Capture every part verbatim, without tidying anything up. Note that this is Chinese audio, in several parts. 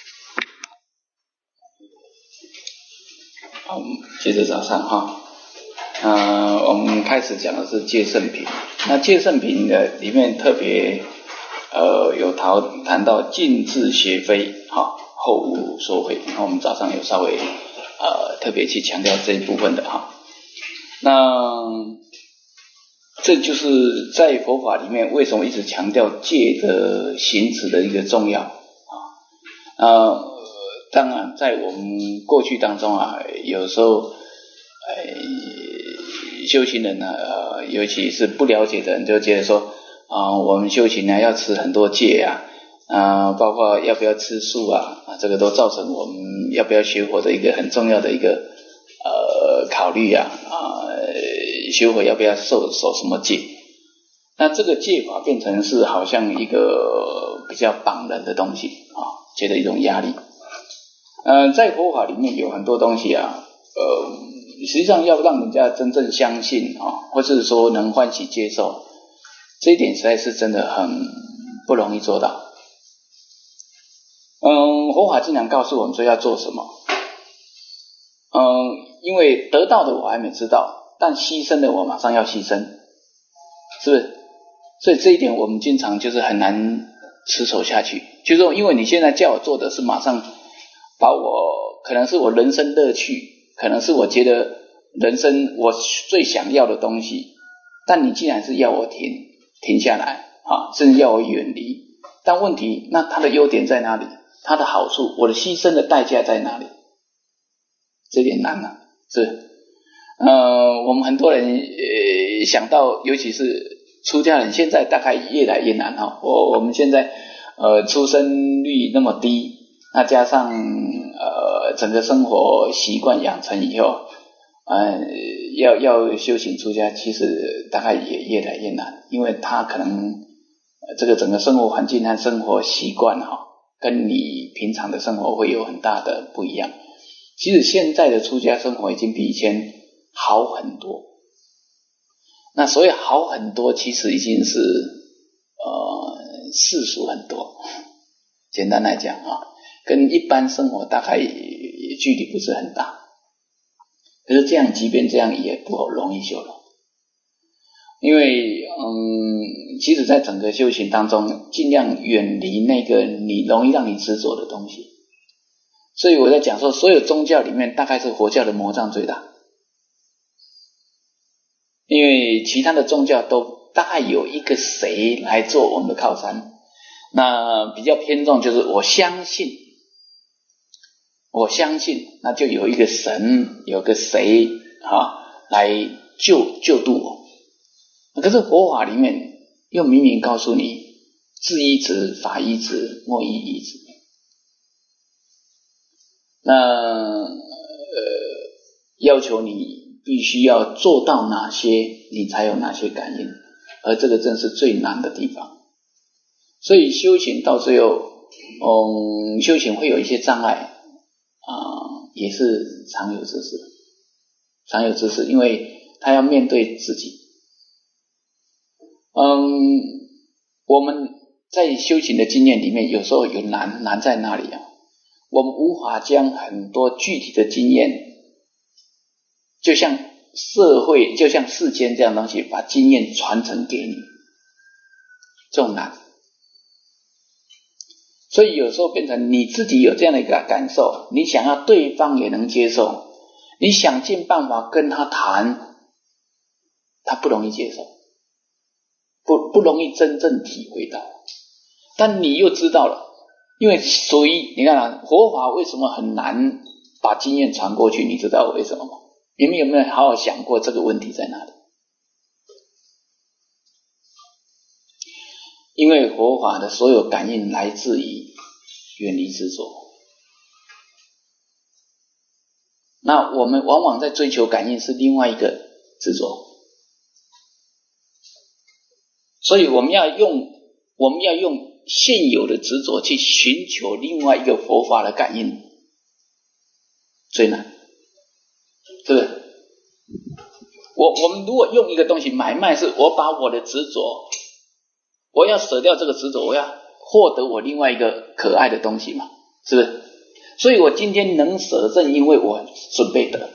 好，接着早上哈，呃，我们开始讲的是戒圣品。那戒圣品的里面特别呃有谈谈到尽致学非，哈，后无说悔。那我们早上有稍微呃特别去强调这一部分的哈。那这就是在佛法里面为什么一直强调戒的行持的一个重要啊。呃，当然在我们过去当中啊，有时候呃修行人呢，呃，尤其是不了解的人，就觉得说啊、呃，我们修行呢要持很多戒啊，啊、呃，包括要不要吃素啊，啊，这个都造成我们要不要学佛的一个很重要的一个呃考虑啊，啊、呃，学佛要不要受守什么戒？那这个戒法变成是好像一个比较绑人的东西啊，觉得一种压力。呃，在佛法里面有很多东西啊，呃，实际上要让人家真正相信啊，或是说能欢喜接受，这一点实在是真的很不容易做到。嗯，佛法经常告诉我们说要做什么，嗯，因为得到的我还没知道，但牺牲的我马上要牺牲，是不是？所以这一点我们经常就是很难持守下去，就是说，因为你现在叫我做的是马上把我可能是我人生乐趣，可能是我觉得人生我最想要的东西，但你既然是要我停停下来啊，甚至要我远离，但问题那它的优点在哪里？它的好处，我的牺牲的代价在哪里？这点难啊，是呃，我们很多人呃想到，尤其是出家人，现在大概越来越难哈。我我们现在呃出生率那么低，那加上呃整个生活习惯养成以后，呃要要修行出家，其实大概也越来越难，因为他可能、呃、这个整个生活环境和生活习惯哈，跟你平常的生活会有很大的不一样。其实现在的出家生活已经比以前好很多。那所以好很多，其实已经是呃世俗很多。简单来讲啊，跟一般生活大概也也距离不是很大。可是这样，即便这样也不容易修了，因为嗯，其实在整个修行当中，尽量远离那个你容易让你执着的东西。所以我在讲说，所有宗教里面，大概是佛教的魔障最大。因为其他的宗教都大概有一个谁来做我们的靠山，那比较偏重就是我相信，我相信，那就有一个神，有个谁啊来救救度我。可是佛法里面又明明告诉你，智依止，法依止，莫依依止。那呃要求你必须要做到哪些，你才有哪些感应，而这个正是最难的地方。所以修行到最后，嗯，修行会有一些障碍啊、呃，也是常有之事，常有之事，因为他要面对自己。嗯，我们在修行的经验里面，有时候有难，难在哪里啊？我们无法将很多具体的经验，就像社会，就像世间这样的东西，把经验传承给你，这种难。所以有时候变成你自己有这样的一个感受，你想要对方也能接受，你想尽办法跟他谈，他不容易接受，不不容易真正体会到。但你又知道了，因为所以你看啊，佛法为什么很难把经验传过去？你知道为什么吗？你们有没有好好想过这个问题在哪里？因为佛法的所有感应来自于远离执着。那我们往往在追求感应是另外一个执着，所以我们要用我们要用现有的执着去寻求另外一个佛法的感应，最难，是不是？我我们如果用一个东西买卖，是我把我的执着，我要舍掉这个执着，我要获得我另外一个可爱的东西嘛， 是不是？所以我今天能舍，正因为我准备得。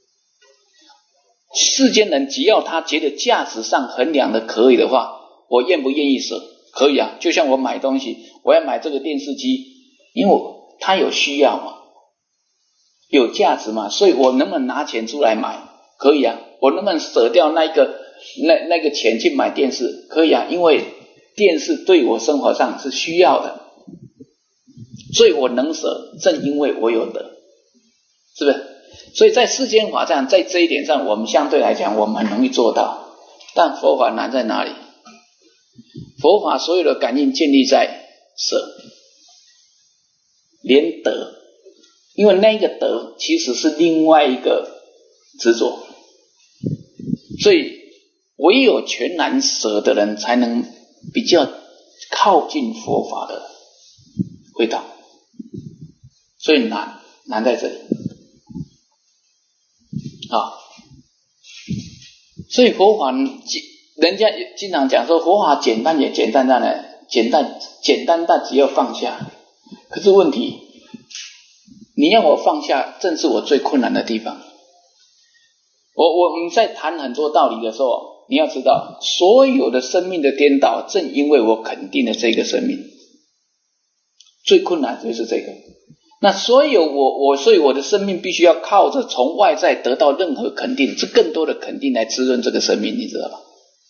世间人只要他觉得价值上衡量的可以的话，我愿不愿意舍？可以啊。就像我买东西，我要买这个电视机，因为我他有需要嘛，有价值嘛，所以我能不能拿钱出来买？可以啊。我能不能舍掉那个那那个钱去买电视？可以啊，因为电视对我生活上是需要的，所以我能舍，正因为我有得，是不是？所以在世间法上，在这一点上，我们相对来讲，我们很容易做到。但佛法难在哪里？佛法所有的感应建立在舍，连得，因为那个得其实是另外一个执着，所以唯有全然舍的人，才能比较靠近佛法的味道。所以难，难在这里。啊，所以佛法，人家经常讲说佛法简单也简单在哪？简单简单，但只要放下。可是问题，你要我放下，正是我最困难的地方。我我们在谈很多道理的时候，你要知道，所有的生命的颠倒，正因为我肯定了这个生命，最困难就是这个。那所有我我所以我的生命必须要靠着从外在得到任何肯定，是更多的肯定来滋润这个生命，你知道吧？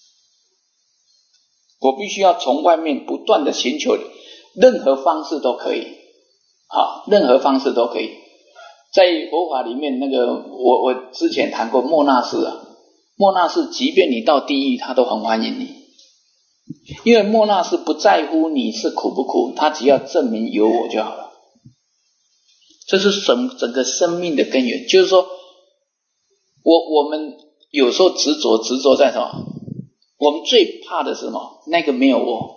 我必须要从外面不断的寻求，任何方式都可以，好，任何方式都可以。在佛法里面，那个我我之前谈过莫那斯啊，莫那斯即便你到地狱，他都很欢迎你，因为莫那斯不在乎你是苦不苦，他只要证明有我就好了。这是整整个生命的根源，就是说，我我们有时候执着执着在什么？我们最怕的是什么？那个没有我，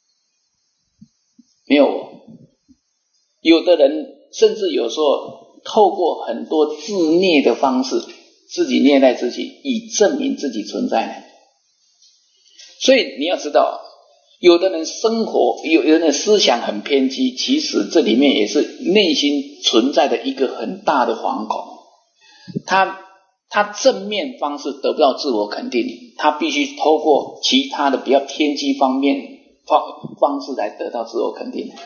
没有我。有的人甚至有时候透过很多自虐的方式，自己虐待自己，以证明自己存在呢。所以你要知道，有的人生活，有人的思想很偏激，其实这里面也是内心存在的一个很大的惶恐。他他正面方式得不到自我肯定，他必须透过其他的比较偏激方面方方式来得到自我肯定。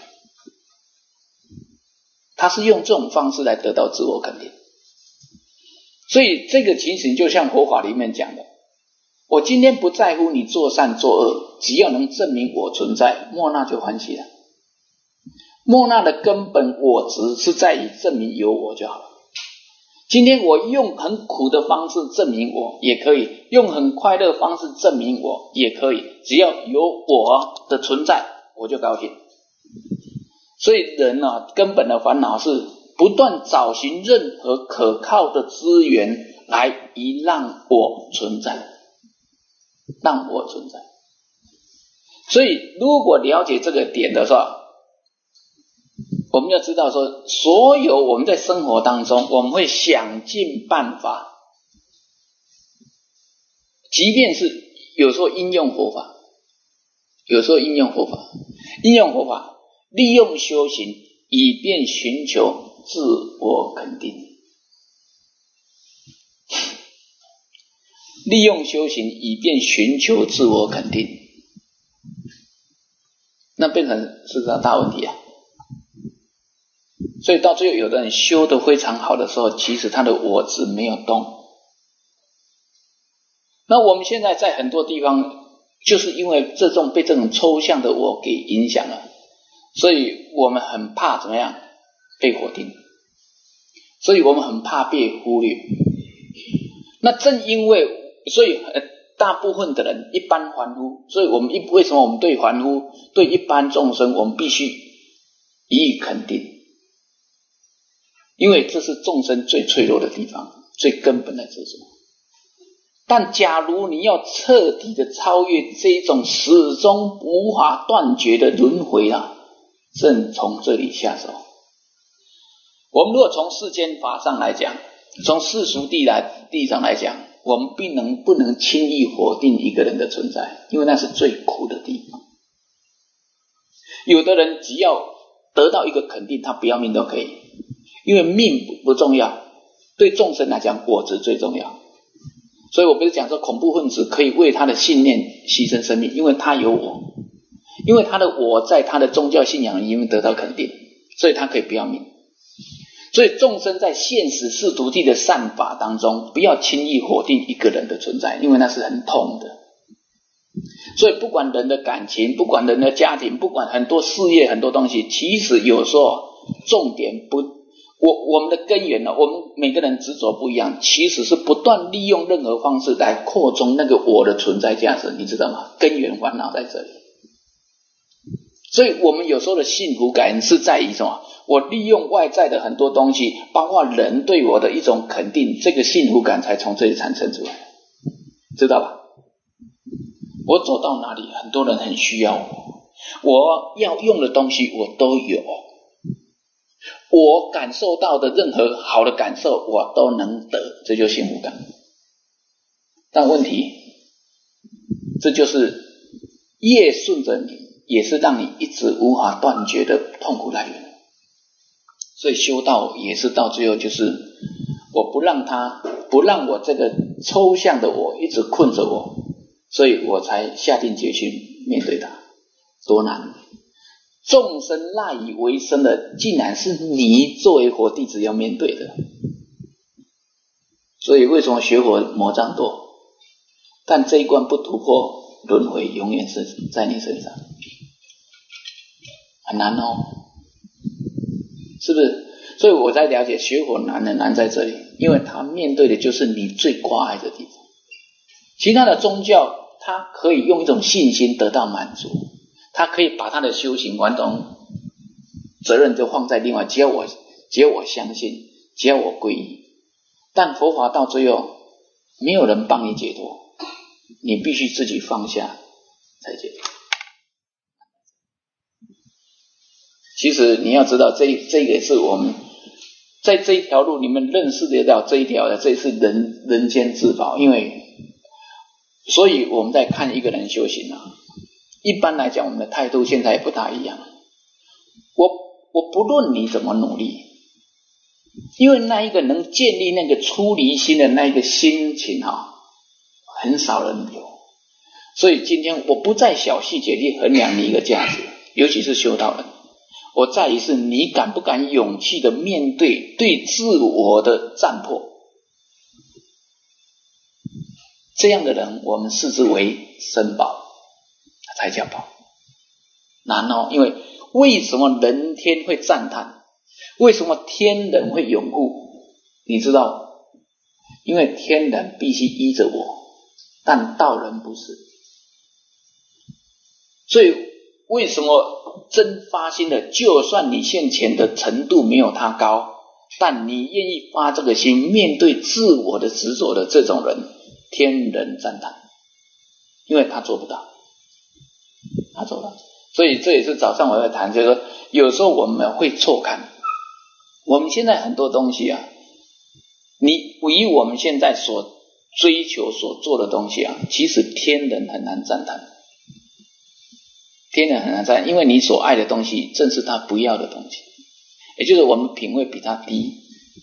他是用这种方式来得到自我肯定。所以这个情形就像佛法里面讲的，我今天不在乎你做善做恶，只要能证明我存在，莫那就欢喜了。莫那的根本我执是在于证明有我就好了。今天我用很苦的方式证明我也可以，用很快乐的方式证明我也可以，只要有我的存在，我就高兴。所以人啊，根本的烦恼是不断找寻任何可靠的资源来以让我存在，让我存在。所以如果了解这个点的时候，我们要知道说，所有我们在生活当中，我们会想尽办法，即便是有时候应用佛法，有时候应用佛法，应用佛法，利用修行，以便寻求自我肯定。利用修行，以便寻求自我肯定，那变成是个大问题啊。所以到最后，有的人修得非常好的时候，其实他的我执没有动。那我们现在在很多地方，就是因为这种被这种抽象的我给影响了，所以我们很怕怎么样被否定，所以我们很怕被忽略。那正因为，所以呃大部分的人一般凡夫，所以我们一为什么我们对凡夫、对一般众生，我们必须予以肯定。因为这是众生最脆弱的地方，最根本的执着。但假如你要彻底的超越这种始终无法断绝的轮回啊，正从这里下手。我们如果从世间法上来讲，从世俗地来地上来讲，我们并能不能轻易否定一个人的存在，因为那是最苦的地方。有的人只要得到一个肯定，他不要命都可以，因为命不重要，对众生来讲果子最重要。所以我不是讲说恐怖分子可以为他的信念牺牲生命，因为他有我，因为他的我在他的宗教信仰里面得到肯定，所以他可以不要命。所以众生在现实世俗谛的善法当中，不要轻易否定一个人的存在，因为那是很痛的。所以不管人的感情，不管人的家庭，不管很多事业，很多东西，其实有时候重点不，我我们的根源呢，我们每个人执着不一样，其实是不断利用任何方式来扩充那个我的存在价值，你知道吗？根源烦恼在这里。所以我们有时候的幸福感是在于什么？我利用外在的很多东西，包括人对我的一种肯定，这个幸福感才从这里产生出来，知道吧？我走到哪里，很多人很需要我，我要用的东西我都有，我感受到的任何好的感受我都能得，这就是幸福感。但问题，这就是业顺着你，也是让你一直无法断绝的痛苦来源。所以修道也是到最后就是我不让他不让我这个抽象的我一直困着我，所以我才下定决心面对他。多难，众生赖以为生的竟然是你作为佛弟子要面对的。所以为什么学佛魔障多？但这一关不突破，轮回永远是在你身上，很难哦，是不是？所以我在了解学佛难的难在这里，因为他面对的就是你最挂碍的地方。其他的宗教他可以用一种信心得到满足，他可以把他的修行完成责任就放在另外，只要我只要我相信，只要我皈依。但佛法到最后没有人帮你解脱，你必须自己放下才解脱。其实你要知道，这这个是我们在这一条路你们认识得到这一条的，这是人人间至宝。因为所以我们在看一个人修行啊，一般来讲我们的态度现在也不大一样。我我不论你怎么努力，因为那一个能建立那个出离心的那一个心情啊，很少人有。所以今天我不在小细节去衡量你一个价值，尤其是修道人，我在于是你敢不敢勇气的面对对自我的战破。这样的人我们视之为僧宝，才叫宝。难哦，因为为什么人天会赞叹？为什么天人会拥护？你知道，因为天人必须依着我，但道人不是。所以为什么真发心的，就算你现前的程度没有他高，但你愿意发这个心，面对自我的执着的这种人，天人赞叹，因为他做不到，他做不到。所以这也是早上我在谈，就是说有时候我们会错看，我们现在很多东西啊，你以我们现在所追求所做的东西啊，其实天人很难赞叹，天人很难赞叹，因为你所爱的东西正是他不要的东西，也就是我们品位比他低。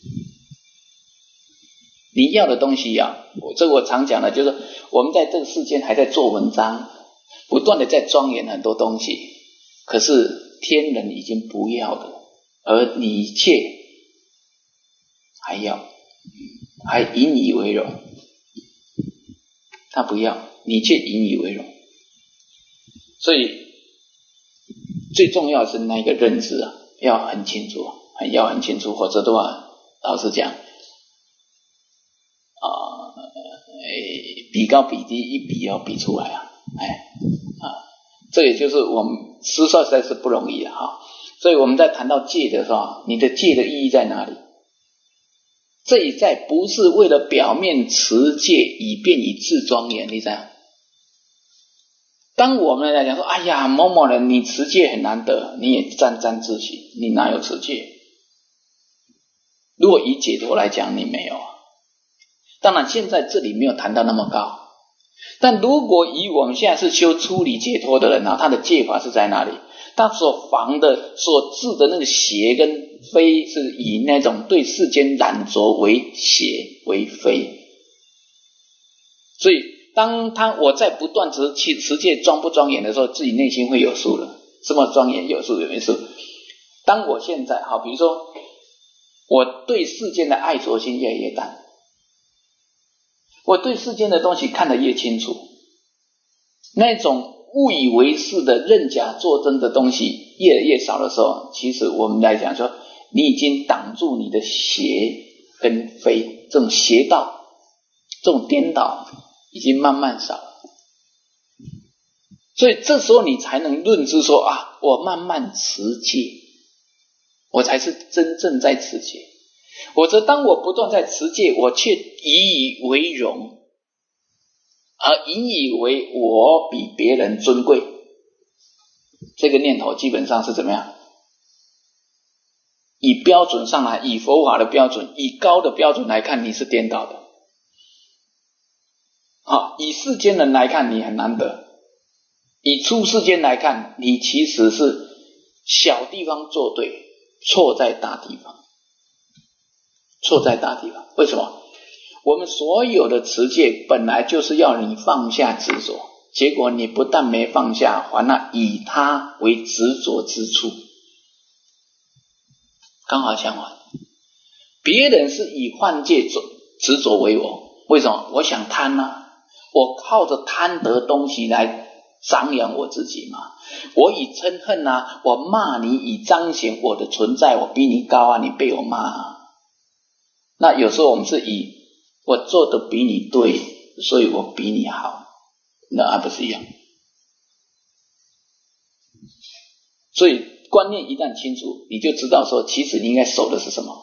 你要的东西啊，我这个我常讲的，就是我们在这个世间还在做文章，不断的在庄严很多东西，可是天人已经不要了，而你却还要，还引以为荣。他不要，你却引以为荣。所以最重要的是那个认知啊，要很清楚，要很清楚，否则的话，老实讲啊、呃，比高比低一比要比出来啊，哎啊，这也就是我们施受实在是不容易的哈。所以我们在谈到戒的时候，你的戒的意义在哪里？这一在不是为了表面持戒以便以自庄严，你知道？当我们来讲说，哎呀，某某人你持戒很难得，你也沾沾自喜，你哪有持戒？如果以解脱来讲，你没有啊。当然现在这里没有谈到那么高，但如果以我们现在是修出离解脱的人啊，他的戒法是在哪里？ 他所防的、所治的那个邪跟非，是以那种对世间染着为邪为非。所以当他我在不断持持戒庄不庄严的时候，自己内心会有数了。什么庄严有数有没数？当我现在好，比如说我对世间的爱着心越来越淡，我对世间的东西看得越清楚，那种误以为是的认假作真的东西越来越少的时候，其实我们来讲说，你已经挡住你的邪跟非，这种邪道，这种颠倒已经慢慢少了。所以这时候你才能论知说啊，我慢慢持戒，我才是真正在持戒。否则当我不断在持戒，我却以以为荣，而引以为我比别人尊贵，这个念头基本上是怎么样？以标准上来，以佛法的标准，以高的标准来看，你是颠倒的。好，以世间人来看，你很难得；以出世间来看，你其实是小地方做对，错在大地方，错在大地方。为什么？我们所有的持戒本来就是要你放下执着，结果你不但没放下，反而以它为执着之处。刚好相反，别人是以幻戒执着为我，为什么？我想贪啊，我靠着贪得东西来张扬我自己嘛。我以嗔恨啊，我骂你以彰显我的存在，我比你高啊，你被我骂啊。那有时候我们是以我做的比你对，所以我比你好，那还不是一样？所以观念一旦清楚，你就知道说，其实你应该守的是什么，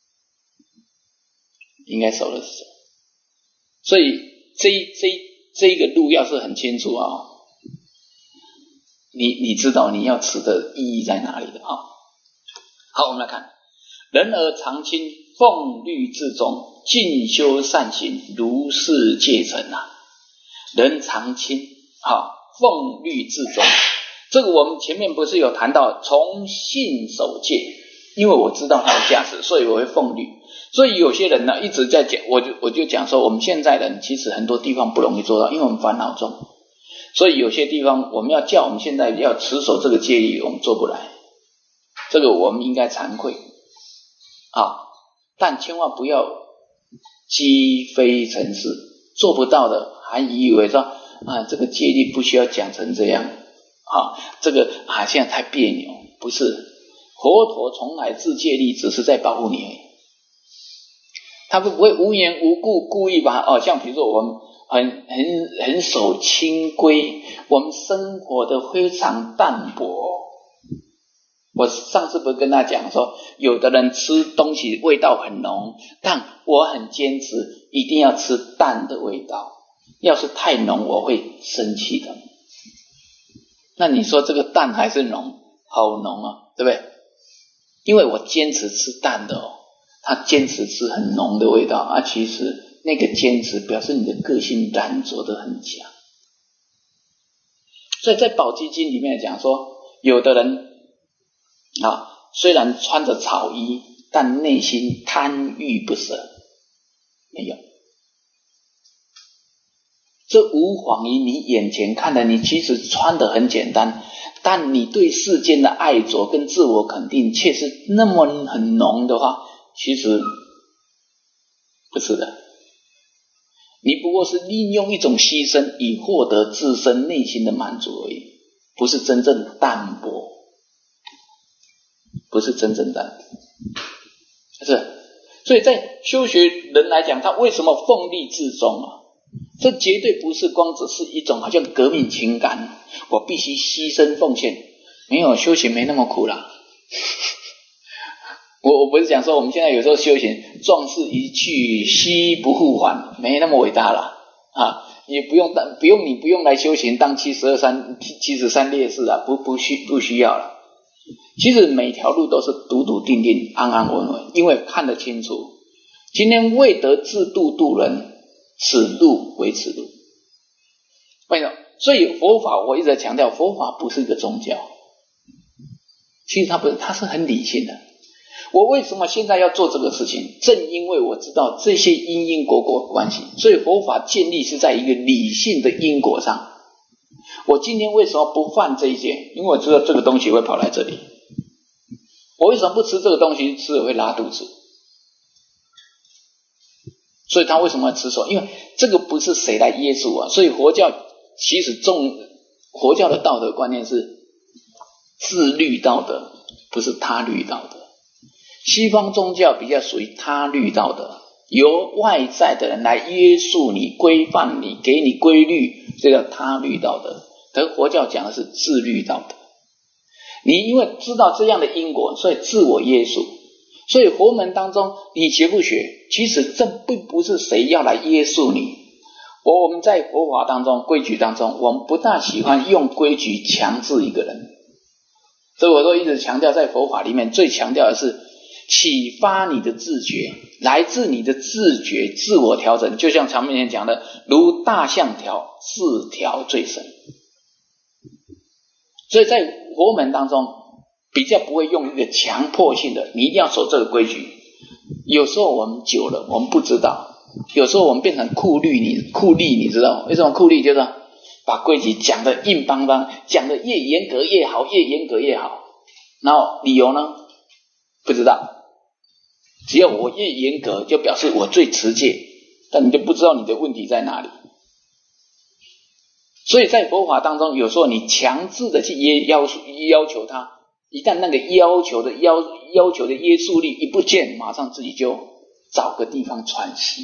应该守的是什么。所以这这这一个路要是很清楚啊、哦，你你知道你要持的意义在哪里的啊、哦？好，我们来看，人而常亲，奉律至忠，进修善行，如是戒成啊。人常亲，好，奉律至忠。这个我们前面不是有谈到从信守戒，因为我知道它的价值，所以我会奉律。所以有些人呢一直在讲，我就我就讲说，我们现在人其实很多地方不容易做到，因为我们烦恼重，所以有些地方我们要叫我们现在要持守这个戒律，我们做不来，这个我们应该惭愧啊。但千万不要积非成是，做不到的还以为说啊，这个戒律不需要讲成这样啊，这个啊现在太别扭，不是，佛陀从来自戒律只是在保护你而已，他不会无缘无故故意把哦，像比如说我们很很很守清规，我们生活的非常淡薄。我上次不是跟他讲说，有的人吃东西味道很浓，但我很坚持一定要吃淡的味道，要是太浓我会生气的。那你说这个淡还是浓？好浓啊，对不对？因为我坚持吃淡的哦，他坚持吃很浓的味道啊，其实那个坚持表示你的个性染着的很强。所以在宝积经里面讲说，有的人啊，虽然穿着草衣，但内心贪欲不舍，没有。这无妨于你眼前看的，你其实穿得很简单，但你对世间的爱着跟自我肯定却是那么很浓的话，其实不是的。你不过是利用一种牺牲以获得自身内心的满足而已，不是真正淡泊，不是真正淡泊，是。所以在修学人来讲，他为什么奉律至忠啊？这绝对不是光只是一种好像革命情感，我必须牺牲奉献，没有，修行没那么苦啦。我我不是讲说我们现在有时候修行壮士一去兮不复还，没那么伟大啦啊！也不用当不用你不用来修行当七十二三七十三烈士啊，不不需不需要了。其实每条路都是笃笃定定安安稳稳，因为看得清楚，今天未得自度度人，此路为此路。为什么？所以佛法我一直在强调，佛法不是一个宗教， 其实它不是，它是很理性的。我为什么现在要做这个事情？正因为我知道这些因因果果关系，所以佛法建立是在一个理性的因果上。我今天为什么不犯这一戒？因为我知道这个东西会跑来这里。我为什么不吃这个东西？吃了会拉肚子。所以他为什么要吃素？因为这个不是谁来约束啊。所以佛教其实重佛教的道德观念是自律道德，不是他律道德。西方宗教比较属于他律道德，由外在的人来约束你、规范你、给你规律，这叫他律道德。而佛教讲的是自律道德。你因为知道这样的因果，所以自我约束。所以佛门当中，你学不学，其实这并不是谁要来约束你。我我们在佛法当中、规矩当中，我们不大喜欢用规矩强制一个人。所以我都一直强调，在佛法里面最强调的是启发你的自觉，来自你的自觉自我调整。就像常面前讲的，如大象调，自调最深。所以在佛门当中比较不会用一个强迫性的，你一定要守这个规矩。有时候我们久了我们不知道，有时候我们变成酷吏，你酷吏你知道吗？为什么酷吏？就是把规矩讲得硬邦邦，讲得越严格越好，越严格越好。然后理由呢？不知道。只要我越严格，就表示我最持戒，但你就不知道你的问题在哪里。所以在佛法当中，有时候你强制的去要要求他，一旦那个要求的要要求的约束力一不见，马上自己就找个地方喘息，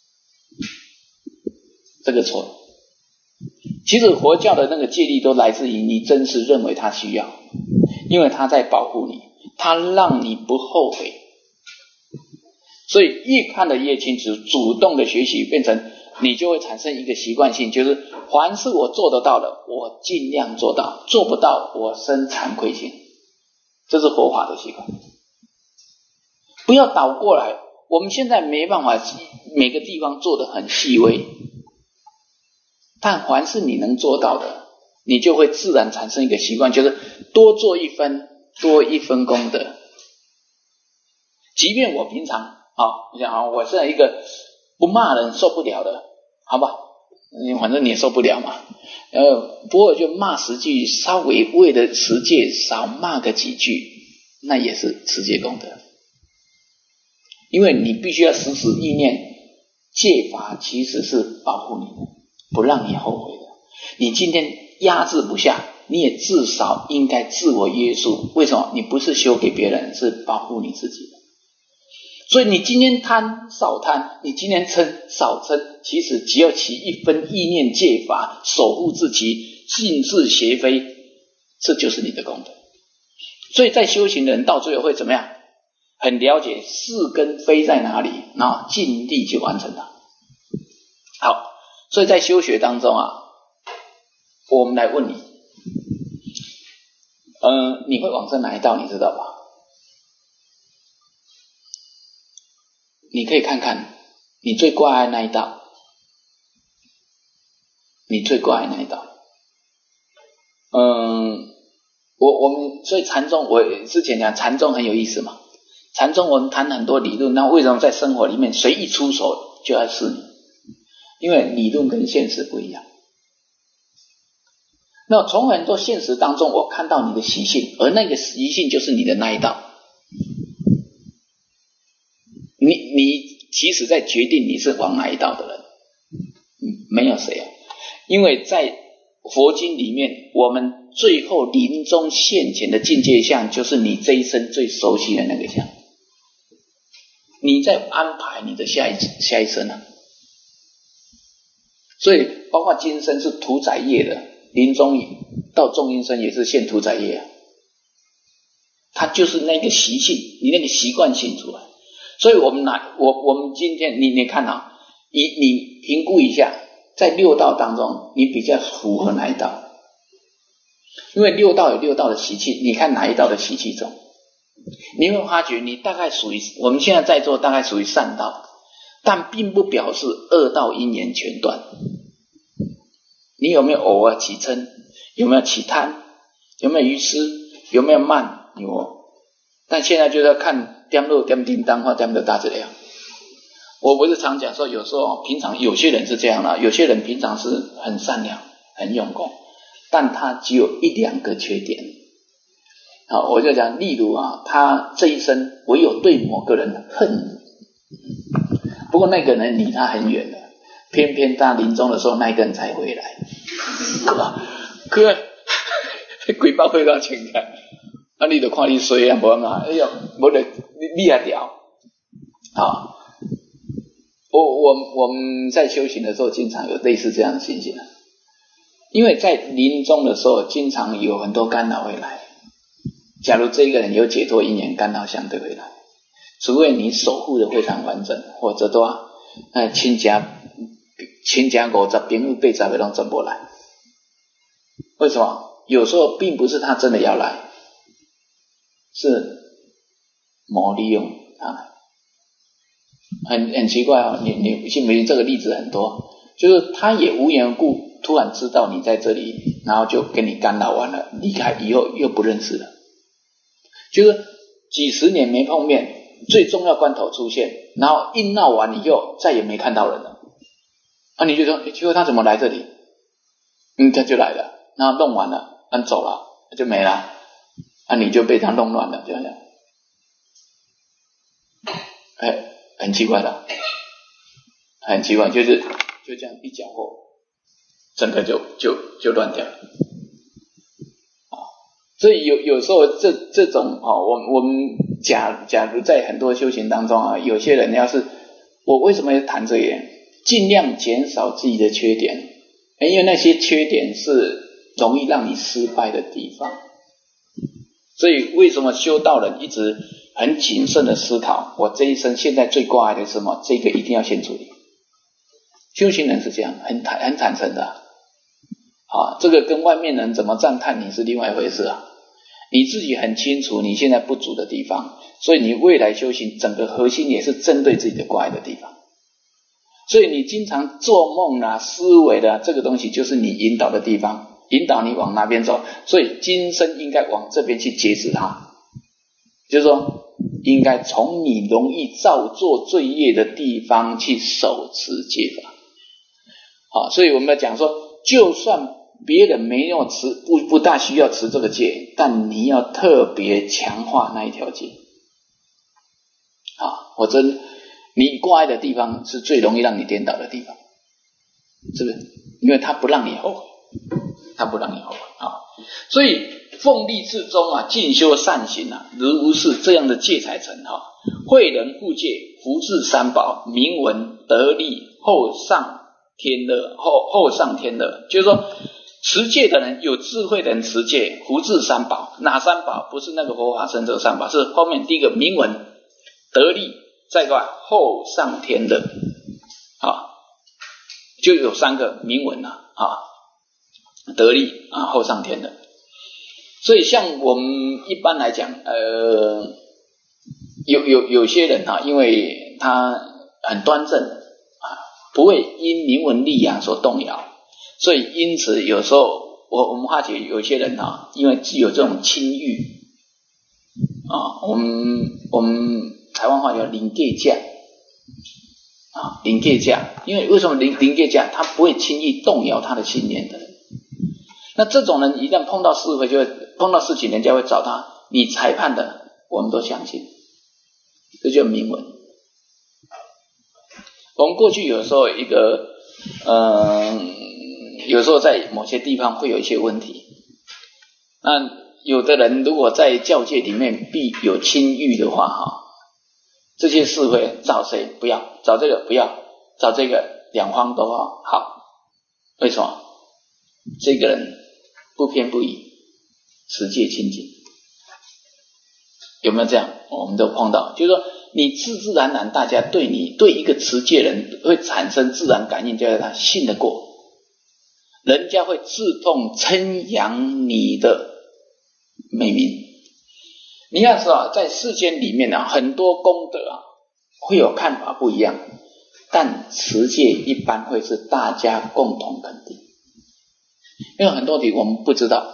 这个错了。其实佛教的那个戒律都来自于你真实认为他需要，因为他在保护你，他让你不后悔。所以越看得越清楚，主动的学习变成你就会产生一个习惯性，就是凡是我做得到的，我尽量做到，做不到我生惭愧心。这是佛法的习惯。不要倒过来，我们现在没办法每个地方做得很细微，但凡是你能做到的，你就会自然产生一个习惯，就是多做一分，多一分功德。即便我平常啊，你想啊，我是一个不骂人受不了的，好吧？反正你也受不了嘛。呃，不过就骂十句，稍微为了持戒少骂个几句，那也是持戒功德。因为你必须要时时意念，戒法其实是保护你的，不让你后悔的。你今天压制不下，你也至少应该自我约束。为什么？你不是修给别人，是保护你自己的。所以你今天贪少贪，你今天嗔少嗔，其实只要起一分意念戒法，守护自己，尽是邪非，这就是你的功德。所以在修行的人到最后会怎么样？很了解是跟非在哪里，然后尽力去完成它。好，所以在修学当中啊，我们来问你，呃，你会往生哪一道？你知道吧？你可以看看你最挂碍那一道，你最挂碍那一道。嗯，我我们所以禅宗，我之前讲禅宗很有意思嘛。禅宗我们谈很多理论，那为什么在生活里面谁一出手就要试你？因为理论跟现实不一样。那从很多现实当中，我看到你的习性，而那个习性就是你的那一道。你你其实在决定你是往哪一道的人，没有谁啊。因为在佛经里面，我们最后临终现前的境界相，就是你这一生最熟悉的那个相。你在安排你的下一下一生啊。所以包括今生是屠宰业的，临终到中阴身也是现屠宰业啊。它就是那个习性，你那个习惯性出来。所以我们拿我我们今天你你看啊，你你评估一下，在六道当中，你比较符合哪一道？因为六道有六道的习气，你看哪一道的习气重？你会发觉你大概属于我们现在在座大概属于善道，但并不表示恶道因缘全断。你有没有偶尔起嗔？有没有起贪？有没有愚痴？有没有慢？ 有，但现在就要看点肉点叮当或点的大质量。我不是常讲说，有时候平常有些人是这样啦，有些人平常是很善良、很用功，但他只有一两个缺点。好，我就讲，例如啊，他这一生唯有对某个人恨，不过那个人离他很远了，偏偏他临终的时候，那个人才回来。哥，鬼包会到情感，啊，你就看你衰啊，无办法，哎呦，无得你你也掉。好，我我我们在修行的时候，经常有类似这样的情形，因为在临终的时候，经常有很多干扰会来。假如这个人有解脱因缘，干扰相对会来，除非你守护的非常完整，或者都啊，呃，亲家亲家五十朋友八十个拢真不来。为什么？有时候并不是他真的要来，是魔利用他来。很很奇怪哦，你你信不信？这个例子很多，就是他也无缘无故突然知道你在这里，然后就跟你干扰完了，离开以后又不认识了。就是几十年没碰面，最重要关头出现，然后一闹完以后再也没看到人了。啊，你就说，结果他怎么来这里？嗯，他就来了，然后弄完了，他走了，就没了。啊，你就被他弄乱了，这样这样。哎，很奇怪的，很奇怪，就是就这样一搅和，整个就就就乱掉了。所以有有时候这这种哦，我我们假假如在很多修行当中啊，有些人要是我为什么要谈这些？尽量减少自己的缺点，因为那些缺点是容易让你失败的地方。所以为什么修道人一直很谨慎的思考，我这一生现在最挂碍的是什么？这个一定要先处理。修行人是这样，很坦很坦诚的啊。啊，这个跟外面人怎么赞叹你是另外一回事啊。你自己很清楚你现在不足的地方，所以你未来修行整个核心也是针对自己的挂碍的地方。所以你经常做梦啊、思维的、啊、这个东西就是你引导的地方，引导你往哪边走，所以今生应该往这边去截止它，就是说应该从你容易造作罪业的地方去守持戒法。好，所以我们要讲说，就算别人没有持，不不大需要持这个戒，但你要特别强化那一条戒。好，否则你挂碍的地方是最容易让你颠倒的地方，是不是？因为他不让你后悔，他不让你后悔啊。所以奉力至终啊，进修善行啊，如如是这样的戒才成哈。慧人护戒，福至三宝，名闻得利，后上天乐，后后上天乐，就是说持戒的人，有智慧的人持戒，福至三宝。哪三宝？不是那个佛法僧这三宝，是后面第一个名闻得利，再一个后上天乐啊，就有三个名闻啊啊，得利啊，后上天乐。所以像我们一般来讲，呃，有有有些人啊，因为他很端正啊，不会因名闻利养所动摇，所以因此有时候我我们化解有些人啊，因为具有这种清欲啊，我们我们台湾话叫临界价啊，临界价，因为为什么临临界价？他不会轻易动摇他的信念的人。那这种人一旦碰到是非，就会碰到事情，人家会找他，你裁判的，我们都相信，这叫名闻。我们过去有时候一个，嗯、呃，有时候在某些地方会有一些问题。那有的人如果在教界里面必有轻欲的话，哈，这些是非找谁不要，找这个不要，找这个两方都好。好，为什么？这个人不偏不倚，持戒清净，有没有这样？我们都碰到，就是说你自自然然，大家对你对一个持戒人会产生自然感应，叫他信得过，人家会自动称扬你的美名。你看是啊，在世间里面啊，很多功德啊，会有看法不一样，但持戒一般会是大家共同肯定。因为很多题我们不知道，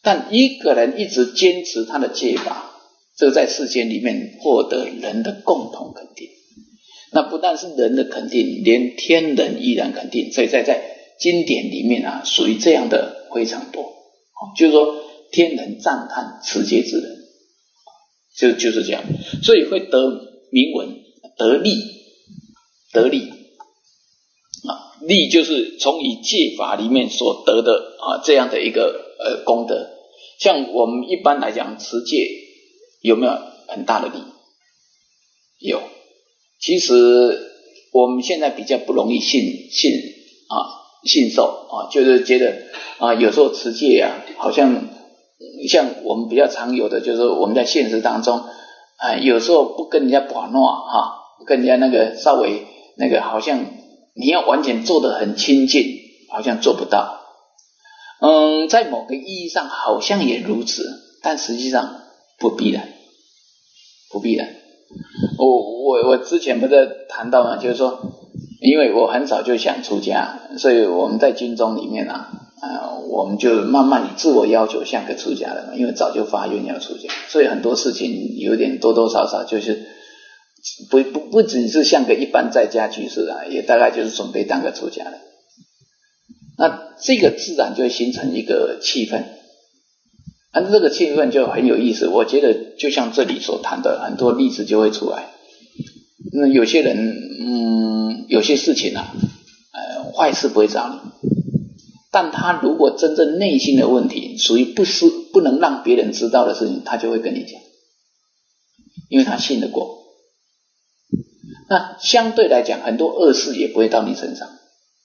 但一个人一直坚持他的戒法，这个在世间里面获得人的共同肯定。那不但是人的肯定，连天人依然肯定。所以在在经典里面啊，属于这样的非常多，就是说天人赞叹持戒之人，就就是这样，所以会得名闻，得利，得利啊，利就是从以戒法里面所得的啊这样的一个呃功德。像我们一般来讲持戒有没有很大的利？有。其实我们现在比较不容易信信啊信受啊，就是觉得啊有时候持戒啊，好像像我们比较常有的就是我们在现实当中啊，有时候不跟人家把闹哈，不跟人家那个稍微那个好像你要完全做得很亲近，好像做不到。嗯，在某个意义上好像也如此，但实际上不必然，不必然。我我我之前不是谈到嘛，就是说，因为我很早就想出家，所以我们在军中里面啊，呃，我们就慢慢自我要求像个出家人嘛，因为早就发愿要出家，所以很多事情有点多多少少就是不不不只是像个一般在家居士啊，也大概就是准备当个出家人。那这个自然就会形成一个气氛，那这个气氛就很有意思。我觉得就像这里所谈的，很多例子就会出来。那有些人，嗯，有些事情啊，呃，坏事不会找你，但他如果真正内心的问题，属于不是不能让别人知道的事情，他就会跟你讲，因为他信得过。那相对来讲，很多恶事也不会到你身上。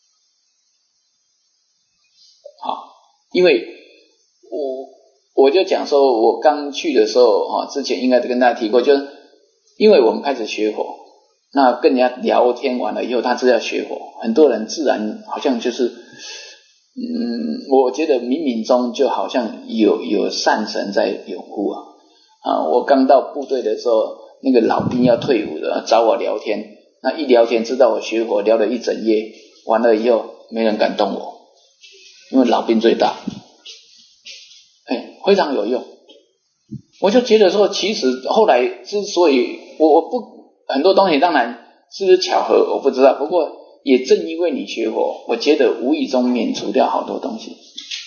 好，因为我我就讲说，我刚去的时候啊，之前应该跟大家提过，就是因为我们开始学佛，那跟人家聊天完了以后，他知道学佛，很多人自然好像就是，嗯，我觉得冥冥中就好像有有善神在拥护啊啊！我刚到部队的时候，那个老兵要退伍的找我聊天，那一聊天知道我学佛，聊了一整夜，完了以后没人敢动我，因为老兵最大。哎，非常有用。我就觉得说，其实后来之所以我我不很多东西，当然是不是巧合我不知道，不过也正因为你学佛，我觉得无意中免除掉好多东西，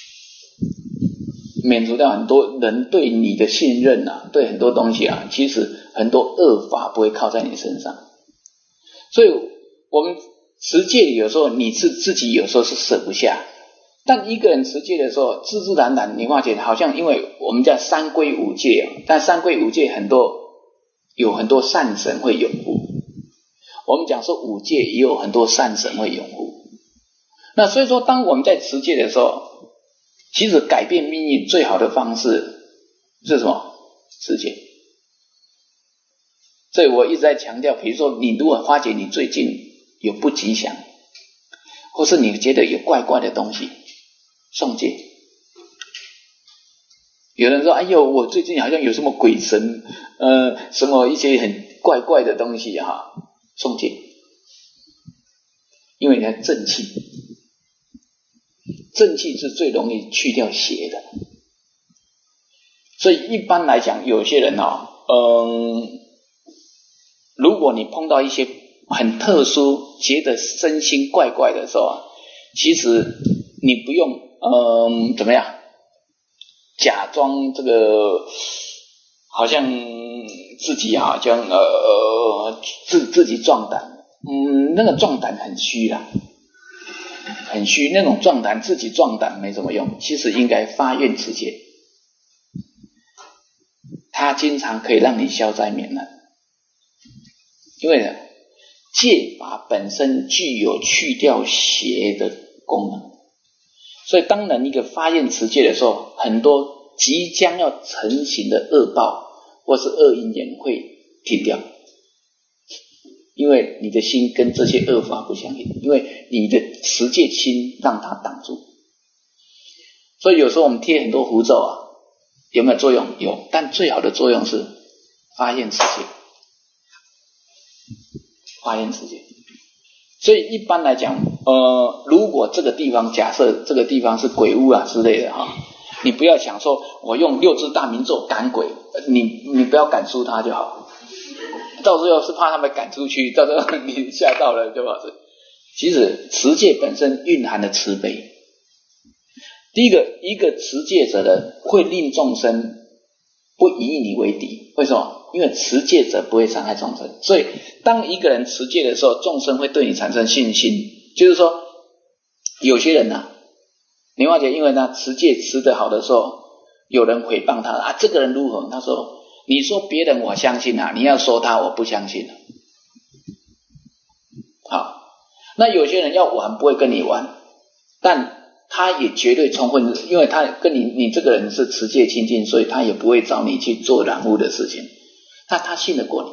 免除掉很多人对你的信任啊，对很多东西啊，其实很多恶法不会靠在你身上。所以我们持戒有时候你是自己有时候是舍不下。但一个人持戒的时候，自自然然你发觉好像因为我们叫三归五戒，但三归五戒很多有很多善神会拥护，我们讲说五戒也有很多善神会拥护。那所以说当我们在持戒的时候，其实改变命运最好的方式是什么？持戒。所以我一直在强调，比如说你如果发觉你最近有不吉祥，或是你觉得有怪怪的东西，诵戒。有人说，哎呦，我最近好像有什么鬼神，呃，什么一些很怪怪的东西哈，诵戒。因为你看正气，正气是最容易去掉邪的。所以一般来讲，有些人哦，嗯，如果你碰到一些很特殊，觉得身心怪怪的时候啊，其实你不用嗯怎么样假装这个好像自己好像呃自自己壮胆，嗯，那个壮胆很虚啦，很虚，那种壮胆自己壮胆没什么用，其实应该发愿持戒，它经常可以让你消灾免难。因为呢，戒法本身具有去掉邪的功能，所以当人一个发愿持戒的时候，很多即将要成型的恶报或是恶因缘会停掉，因为你的心跟这些恶法不相应，因为你的持戒心让它挡住。所以有时候我们贴很多符咒啊，有没有作用？有，但最好的作用是发愿持戒。发愿持戒。所以一般来讲，呃，如果这个地方假设这个地方是鬼屋啊之类的哈， 你不要想说我用六字大明咒赶鬼，你你不要赶出他就好，到最后是怕他们赶出去，到时候你吓到了就好事。其实持戒本身蕴含的慈悲。第一个，一个持戒者的会令众生不以你为敌，为什么？因为持戒者不会伤害众生，所以当一个人持戒的时候，众生会对你产生信心。就是说有些人啊，莲花姐因为他持戒持得好的时候，有人诽谤他啊，这个人如何？他说你说别人我相信啊，你要说他我不相信啊。好，那有些人要玩不会跟你玩，但他也绝对充分，因为他跟你你这个人是持戒清净，所以他也不会找你去做染污的事情，他他信得过你。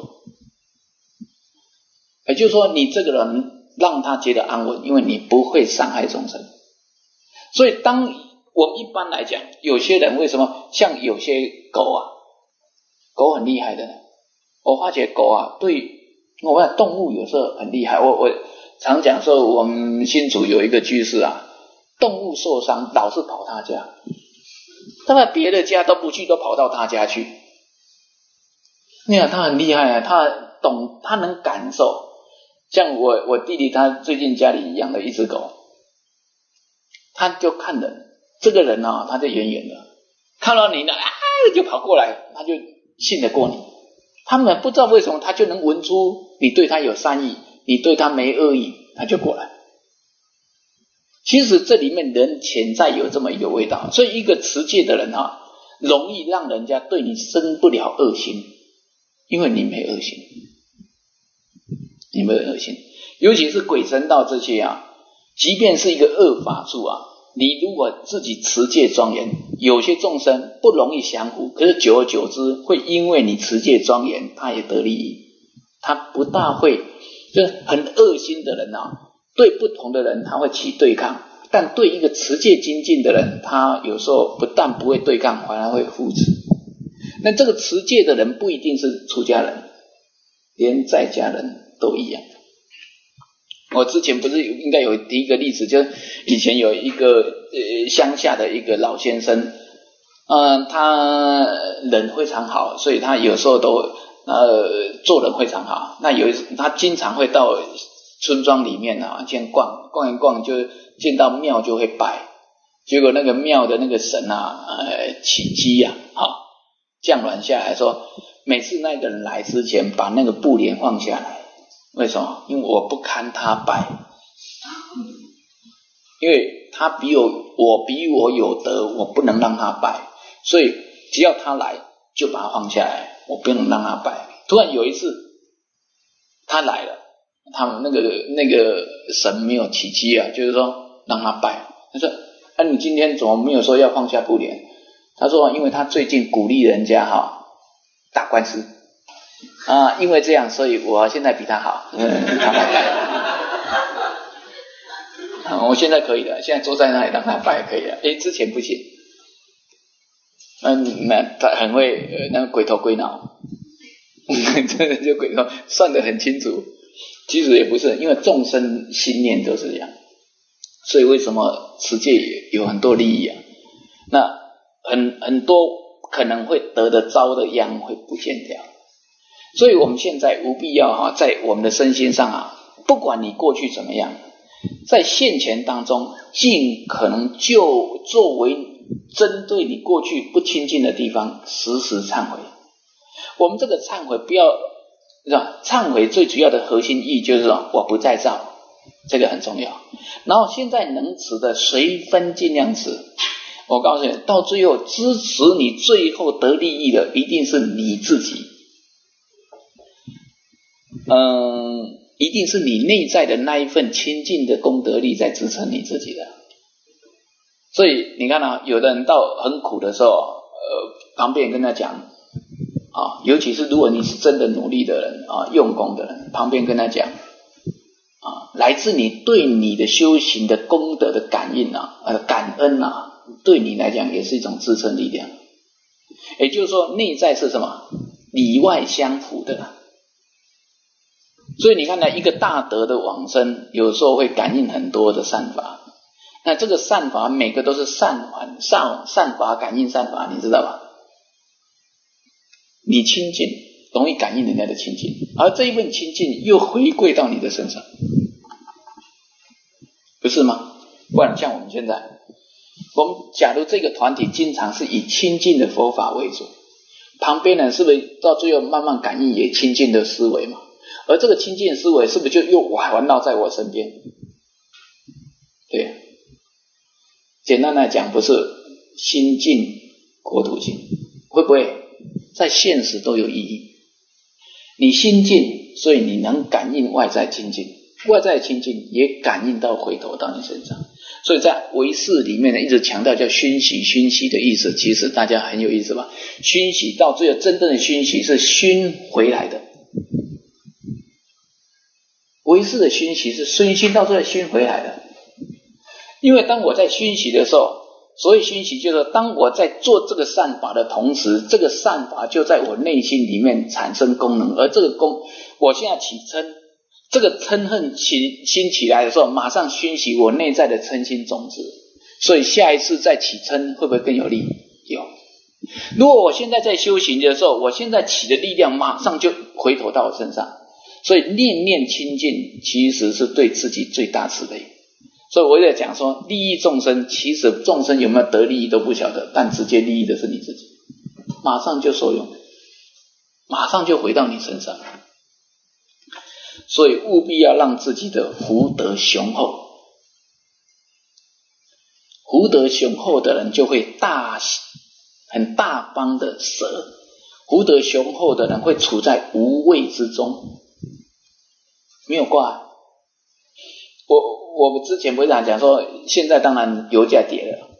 也就是说你这个人让他觉得安稳，因为你不会伤害众生。所以当我们一般来讲，有些人为什么像有些狗啊，狗很厉害的，我发觉狗啊，对我看动物有时候很厉害。我我常讲说，我们新竹有一个居士啊，动物受伤老是跑他家，他把别的家都不去，都跑到他家去。你看他很厉害啊，他懂，他能感受。像我我弟弟他最近家里养了一只狗，他就看人，这个人啊，他就远远的看到你呢，啊就跑过来，他就信得过你。他们不知道为什么，他就能闻出你对他有善意，你对他没恶意，他就过来。其实这里面人潜在有这么一个味道，所以一个持戒的人啊，容易让人家对你生不了恶心，因为你没恶心，你没有恶心。尤其是鬼神道这些啊，即便是一个恶法术啊，你如果自己持戒庄严，有些众生不容易降服，可是久而久之会因为你持戒庄严，他也得利益，他不大会，就是很恶心的人啊，对不同的人他会起对抗，但对一个持戒精进的人，他有时候不但不会对抗，反而会扶持。那这个持戒的人不一定是出家人，连在家人都一样。我之前不是应该有提一个例子，就是以前有一个呃乡下的一个老先生，呃他人非常好，所以他有时候都呃做人非常好。那有一次他经常会到村庄里面啊先逛逛一逛，就见到庙就会拜，结果那个庙的那个神啊呃起乩啊好降软下来，说每次那个人来之前把那个布帘放下来。为什么？因为我不堪他拜，因为他比我我比我有德，我不能让他拜，所以只要他来就把他放下来，我不能让他拜。突然有一次他来了，他们那个那个神没有起乩啊，就是说让他拜。他说啊，你今天怎么没有说要放下布帘？他说因为他最近鼓励人家哈打官司啊，因为这样，所以我现在比他好。嗯，啊，我现在可以了，现在坐在那里让他拜可以了。诶，之前不行。嗯，那他很会，呃、那个鬼头鬼脑，真的就鬼头算得很清楚。其实也不是，因为众生心念都是这样，所以为什么持戒有很多利益啊？那很很多可能会得的遭的殃会不见掉。所以我们现在无必要哈，在我们的身心上啊，不管你过去怎么样，在现前当中，尽可能就作为针对你过去不亲近的地方，时时忏悔。我们这个忏悔不要，是吧？忏悔最主要的核心意义就是说，我不再造，这个很重要。然后现在能持的随分尽量持。我告诉你，到最后支持你最后得利益的，一定是你自己。嗯，一定是你内在的那一份清净的功德力在支撑你自己的。所以你看啊，有的人到很苦的时候，呃，旁边跟他讲啊，尤其是如果你是真的努力的人啊，用功的人，旁边跟他讲啊，来自你对你的修行的功德的感应啊，呃，感恩啊，对你来讲也是一种支撑力量。也就是说，内在是什么？里外相符的。所以你看呢，一个大德的往生，有时候会感应很多的善法。 那这个善法每个都是善法，善善法感应善法，你知道吧？你亲近容易感应人家的亲近，而这一份亲近又回归到你的身上，不是吗？不然像我们现在，我们假如这个团体经常是以亲近的佛法为主，旁边人是不是到最后慢慢感应也亲近的思维嘛？而这个亲近的思维是不是就又环绕在我身边？对，简单来讲，不是心净国土净，会不会在现实都有意义？你心净，所以你能感应外在亲近，外在亲近也感应到回头到你身上。所以在唯识里面呢，一直强调叫熏习，熏习的意思其实大家很有意思吧？熏习到最后真正的熏习是熏回来的，唯识的熏习是熏熏到最后熏回来的。因为当我在熏习的时候，所以熏习就是当我在做这个善法的同时，这个善法就在我内心里面产生功能，而这个功，我现在起嗔，这个嗔恨起心起来的时候，马上熏习我内在的嗔心种子，所以下一次再起嗔会不会更有力？有。如果我现在在修行的时候，我现在起的力量马上就回头到我身上，所以念念清净其实是对自己最大慈悲。所以我在讲说利益众生，其实众生有没有得利益都不晓得，但直接利益的是你自己，马上就受用，马上就回到你身上。所以务必要让自己的福德雄厚，福德雄厚的人就会大很大方的舍，福德雄厚的人会处在无畏之中，没有挂。我我们之前不是讲说，现在当然油价跌了，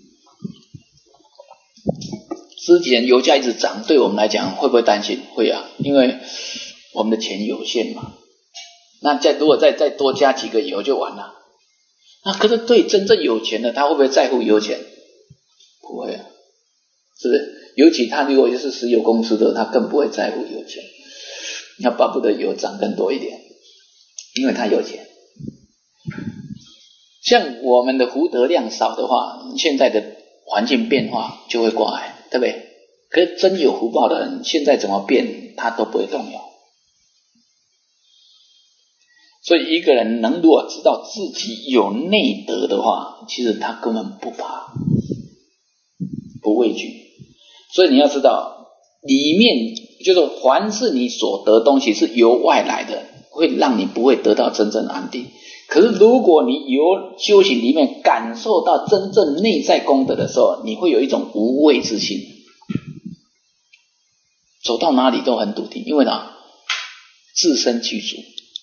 之前油价一直涨，对我们来讲会不会担心？会啊，因为我们的钱有限嘛。那再如果再再多加几个油就完了。那可是对真正有钱的，他会不会在乎油钱？不会啊，是不是？尤其他如果就是石油公司的，他更不会在乎油钱，他巴不得油涨更多一点，因为他有钱。像我们的福德量少的话，现在的环境变化就会挂碍，对不对？可是真有福报的人，现在怎么变他都不会动摇。所以一个人能如果知道自己有内德的话，其实他根本不怕，不畏惧。所以你要知道，里面就是凡是你所得的东西是由外来的，会让你不会得到真正的安定。可是如果你由修行里面感受到真正内在功德的时候，你会有一种无畏之心，走到哪里都很笃定。因为呢，自身具足，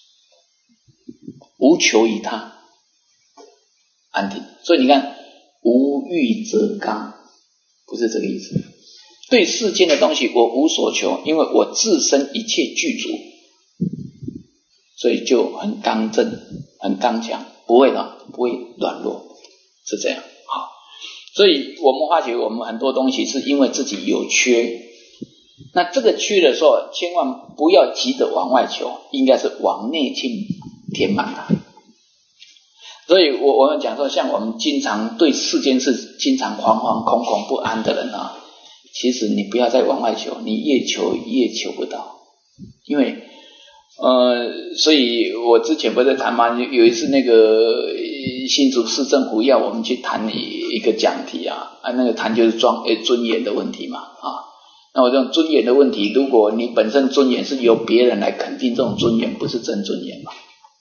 无求于他，安定。所以你看，无欲则刚，不是这个意思。对世间的东西我无所求，因为我自身一切具足，所以就很刚正，很刚强，不会的，不会软弱，是这样。好，所以我们发觉我们很多东西是因为自己有缺，那这个缺的时候，千万不要急着往外求，应该是往内去填满它。所以我我们讲说，像我们经常对世间事经常惶惶恐恐不安的人啊，其实你不要再往外求，你越求越求不到。因为呃，所以我之前不是在谈嘛，有一次那个新竹市政府要我们去谈一个讲题啊，啊那个谈就是庄呃尊严的问题嘛啊。那我这种尊严的问题，如果你本身尊严是由别人来肯定，这种尊严不是真尊严嘛？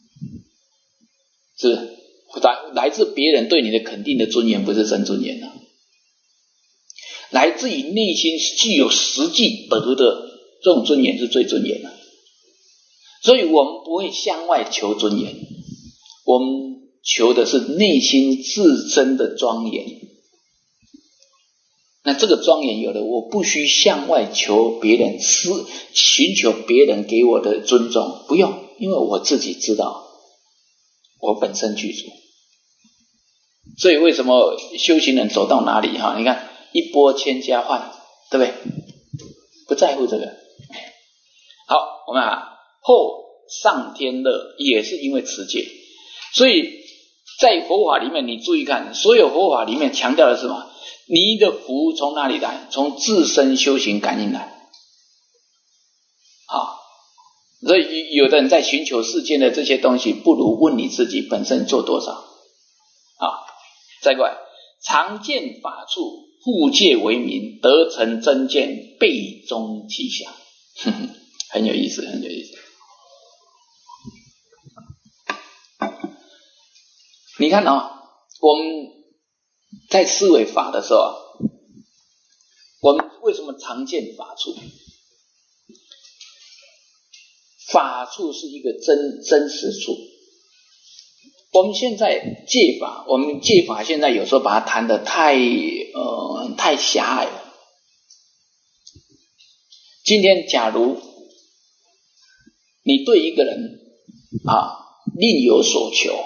是来来自别人对你的肯定的尊严，不是真尊严啊。来自于内心具有实际德的这种尊严是最尊严的。所以我们不会向外求尊严，我们求的是内心自身的庄严。那这个庄严有了，我不需向外求别人，是寻求别人给我的尊重，不用，因为我自己知道我本身具足。所以为什么修行人走到哪里哈，你看一波千家换，对不对？不在乎这个。好，我们啊后上天乐也是因为持戒，所以在佛法里面，你注意看，所有佛法里面强调的是什么？你的福从哪里来？从自身修行感应来。好，所以有的人在寻求世间的这些东西，不如问你自己本身做多少。好，再过来，常见法处，护戒为名，得成真见，背中其想。呵呵，很有意思，很有意思。你看啊、哦，我们在思维法的时候，我们为什么常见法处？法处是一个真真实处。我们现在戒法，我们戒法现在有时候把它谈得太呃太狭隘了。今天假如你对一个人啊另有所求，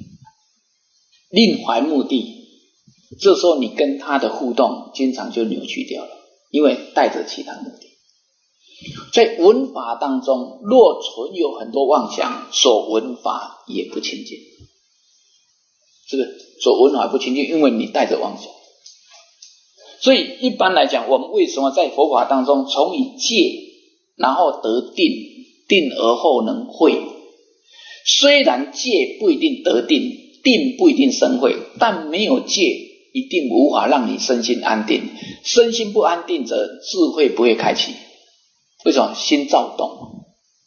另怀目的，这时候你跟他的互动经常就扭曲掉了，因为带着其他目的。在闻法当中，若存有很多妄想，所闻法也不清净。是不是？所闻法不清净，因为你带着妄想。所以一般来讲，我们为什么在佛法当中从以戒，然后得定，定而后能慧？虽然戒不一定得定，定不一定生慧，但没有戒一定无法让你身心安定，身心不安定者，智慧不会开启。为什么？心躁动。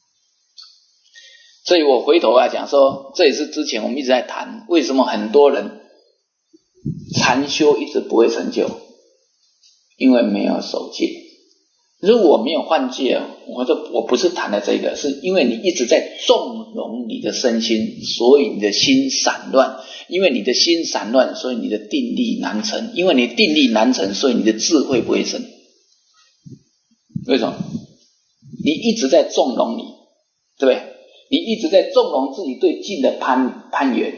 所以我回头来讲说，这也是之前我们一直在谈，为什么很多人禅修一直不会成就，因为没有守戒。如果没有换戒，我就我不是谈的这个，是因为你一直在纵容你的身心，所以你的心散乱，因为你的心散乱，所以你的定力难成，因为你定力难成，所以你的智慧不会生。为什么？你一直在纵容你，对不对？你一直在纵容自己对境的攀攀援，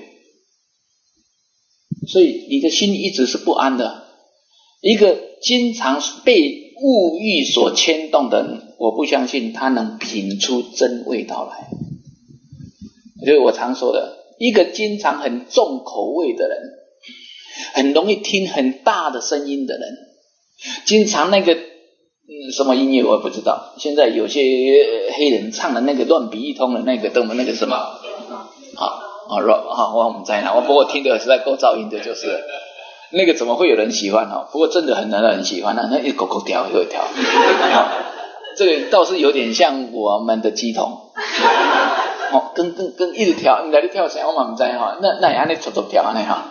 所以你的心一直是不安的。一个经常被物欲所牵动的人，我不相信他能品出真味道来。就是我常说的，一个经常很重口味的人，很容易听很大的声音的人，经常那个嗯，什么音乐我也不知道。现在有些黑人唱的那个乱比一通的那个，等我们那个什么，好啊 ，rock 啊，我们在哪？我不过听的实在够噪音的，就是那个怎么会有人喜欢哦？不过真的很多人喜欢啊，那一口口调又一条，这个倒是有点像我们的鸡桶，哦，跟跟跟一直跳，你来你跳啥？我嘛不知哈，那那也安尼撮撮跳安尼哈。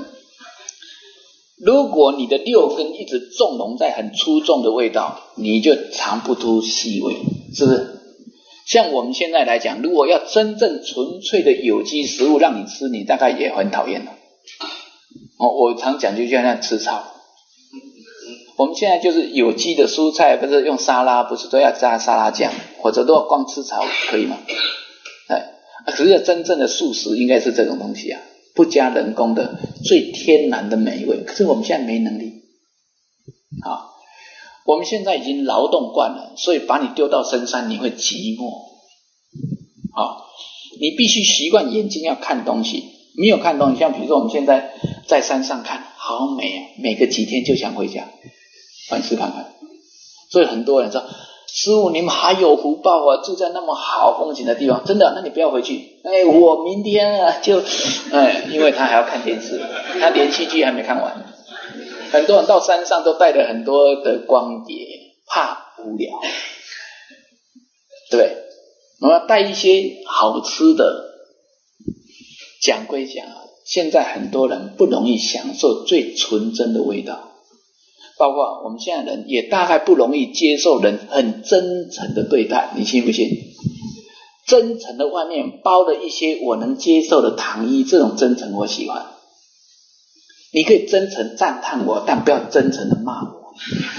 如果你的六根一直纵容在很粗重的味道，你就尝不出细味，是不是？像我们现在来讲，如果要真正纯粹的有机食物让你吃，你大概也很讨厌了。哦，我常讲就像那吃草，我们现在就是有机的蔬菜，不是用沙拉，不是都要加沙拉酱，或者都要光吃草，可以吗？哎，可是真正的素食应该是这种东西啊。不加人工的最天然的美味，可是我们现在没能力。好，我们现在已经劳动惯了，所以把你丢到深山你会寂寞。好，你必须习惯眼睛要看东西，没有看东西，像比如说我们现在在山上看，好美啊，每个几天就想回家，反思看看。所以很多人说，师父你们还有福报啊，住在那么好风景的地方，真的，那你不要回去。哎，我明天啊就，哎，因为他还要看电视，他连续剧还没看完。很多人到山上都带了很多的光碟，怕无聊，对不对？我们要带一些好吃的。讲归讲，现在很多人不容易享受最纯真的味道。包括我们现在人也大概不容易接受人很真诚的对待，你信不信？真诚的外面包了一些我能接受的糖衣，这种真诚我喜欢。你可以真诚赞叹我，但不要真诚的骂我。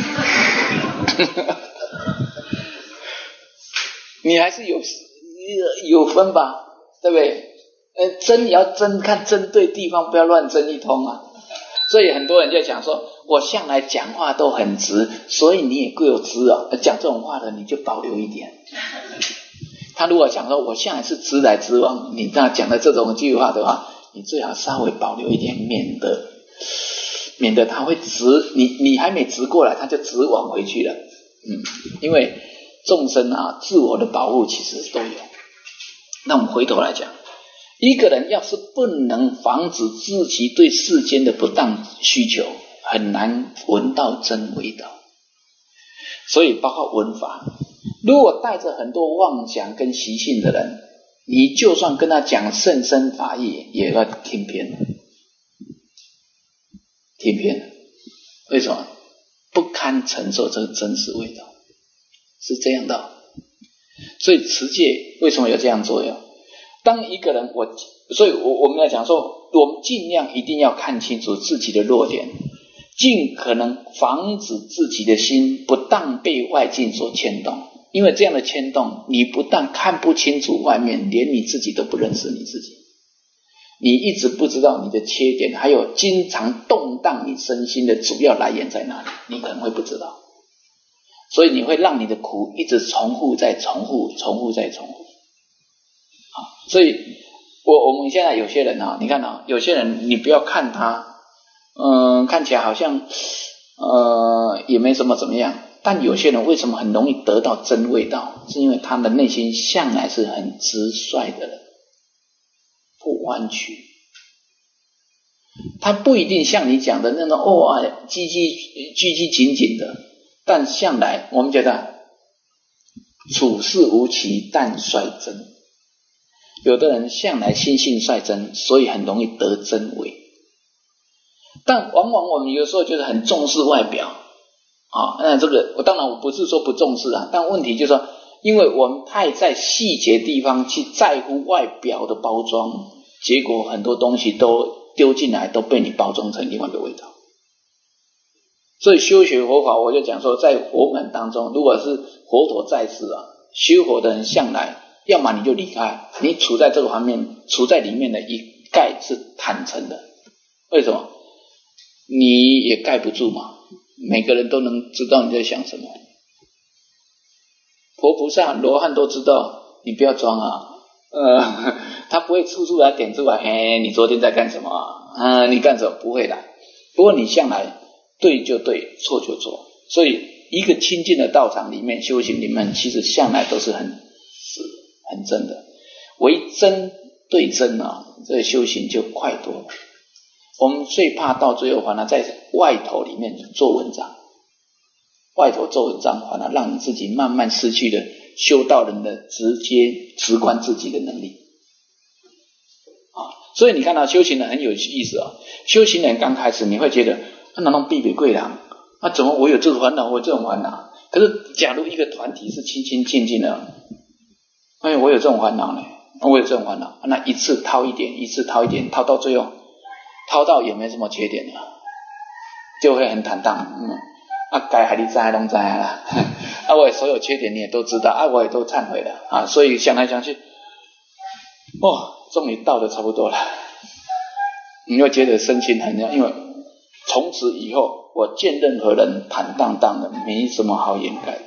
你还是有有分吧，对不对？呃，争也要争，看争对地方，不要乱争一通啊。所以很多人就讲说，我向来讲话都很直，所以你也贵有直啊。讲这种话的你就保留一点。他如果讲说我向来是直来直往，你那讲的这种句话的话， 你最好稍微保留一点，免得免得它会直，你你还没直过来，它就直往回去了。嗯，因为众生啊，自我的保护其实都有。那我们回头来讲，一个人要是不能防止自己对世间的不当需求，很难闻到真味道。所以包括闻法，如果带着很多妄想跟习性的人，你就算跟他讲甚深法义，也要听偏了，听偏了。为什么？不堪承受这个真实味道，是这样的。所以持戒为什么有这样作用？当一个人我，所以我我们来讲说，我们尽量一定要看清楚自己的弱点，尽可能防止自己的心不当被外境所牵动。因为这样的牵动，你不但看不清楚外面，连你自己都不认识你自己，你一直不知道你的缺点，还有经常动荡你身心的主要来源在哪里，你可能会不知道。所以你会让你的苦一直重复再重复，重复再重复。好，所以我我们现在有些人啊，你看啊，有些人你不要看他，嗯，看起来好像呃也没什么怎么样，但有些人为什么很容易得到真味道？是因为他的内心向来是很直率的人，不弯曲。他不一定像你讲的那种哦啊拘拘拘拘谨谨的，但向来我们觉得处事无奇但率真。有的人向来心性率真，所以很容易得真味。但往往我们有时候就是很重视外表啊，那这个我当然我不是说不重视啊，但问题就是说，因为我们太在细节地方去在乎外表的包装，结果很多东西都丢进来，都被你包装成另外一个味道。所以修学佛法，我就讲说，在佛门当中，如果是佛陀在世啊，修佛的人向来，要么你就离开，你处在这个方面，处在里面的一概是坦诚的。为什么？你也盖不住嘛，每个人都能知道你在想什么。佛菩萨、罗汉都知道，你不要装啊，呃，他不会处处来点出来，嘿，你昨天在干什么啊？呃、你干什么？不会的。不过你向来对就对，错就错。所以一个清净的道场里面，修行里面，其实向来都是很是很真的。唯真对真啊，这个修行就快多了。我们最怕到最后反而在外头里面做文章，外头做文章反而让你自己慢慢失去了修道人的直接直观自己的能力啊。所以你看到修行人很有意思啊，修行人刚开始你会觉得啊，那种必比贵人啊，怎么我有这种烦恼，我有这种烦恼？可是假如一个团体是清清净净的，哎，我有这种烦恼呢，我有这种烦恼，那一次掏一点，一次掏一点，掏到最后。掏到也没什么缺点了，就会很坦荡。嗯，啊，该还你知拢知啦，啊，我所有缺点你也都知道，啊，我也都忏悔了啊，所以想来想去，哦，终于到的差不多了。你会觉得身心很亮，因为从此以后我见任何人坦荡荡的，没什么好掩盖。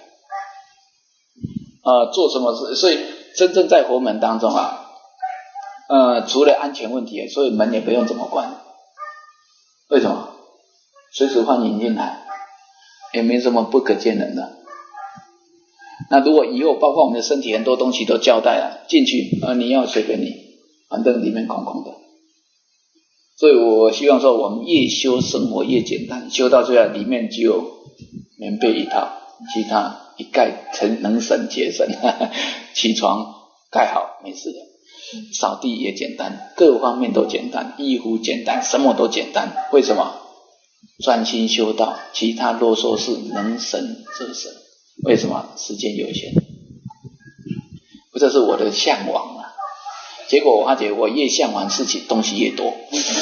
呃，做什么事？所以真正在佛门当中啊，呃，除了安全问题，所以门也不用怎么关。为什么？随时欢迎进来，也没什么不可见人的。那如果以后包括我们的身体很多东西都交代了进去，啊，你要随便你，反正里面空空的。所以我希望说，我们越修生活越简单，修到最后里面只有棉被一套，其他一概成能省节省，呵呵，起床盖好没事的。扫地也简单，各方面都简单，衣服简单，什么都简单。为什么？专心修道，其他啰嗦事能省则省。为什么？时间有限。这是我的向往啊。结果我发觉我越向往事情，东西越多。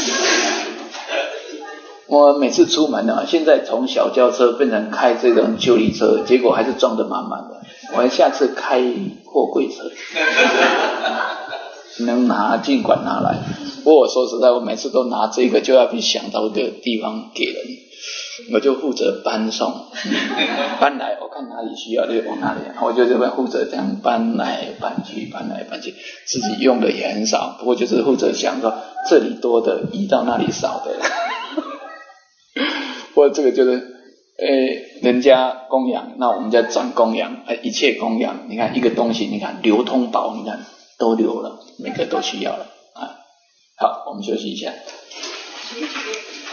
我每次出门啊，现在从小轿车变成开这种修理车，结果还是装得满满的。我下次开货柜车。能拿尽管拿来，不过我说实在，我每次都拿这个就要去想到的地方给人，我就负责搬送，搬来我看哪里需要就往哪里，我就这边负责这样搬来搬去，搬来搬去。 己自己用的也很少，不过就是负责想说这里多的移到那里少的。不过这个就是呃人家供养，那我们再转供养，呃一切供养，你看一个东西，你看流通宝，你看都流了，每个都需要了啊。好，我们休息一下。